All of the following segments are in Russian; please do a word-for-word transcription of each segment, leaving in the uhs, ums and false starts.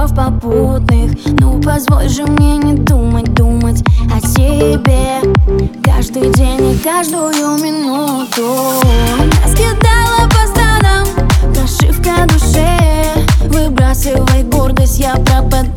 снов попутных. Ну позволь же мне не думать, думать о тебе каждый день и каждую минуту. Раскидала по сторонам прошивка душе. Выбрасывай гордость, я пропадаю.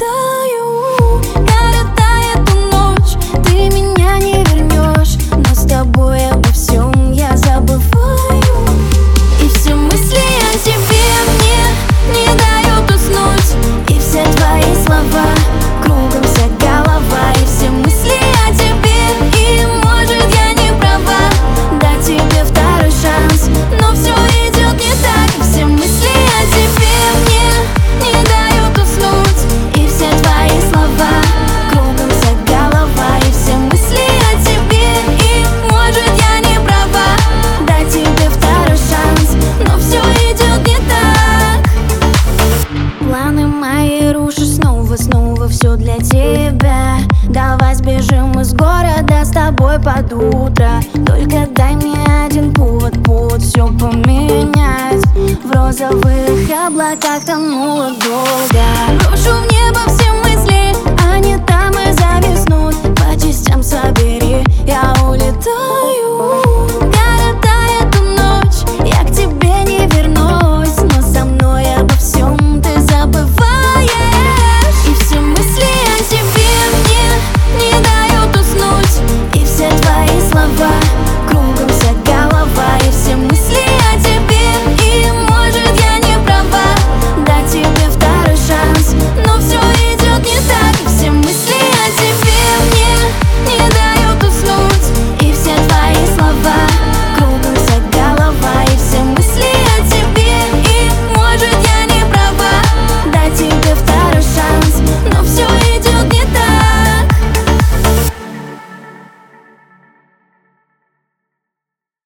Коротая эту ночь, ты меня не вернешь, но с тобой обо всем я забываю. И все мысли о тебе мне не дают уснуть, и все твои слова кругом вся голова. И все мысли о тебе, и может я не права, дать тебе второй шанс, но все идет не так. И все мысли о тебе мне не дают уснуть, и все твои слова кругом вся голова. И все мысли о тебе, и может я не права, дать тебе второй шанс, но все идет не так. Планы мои рушишь снова, снова все для тебя. Давай сбежим из города с тобой под утро. Только дай мне один повод, повод все поменять. В розовых облаках тонула долго.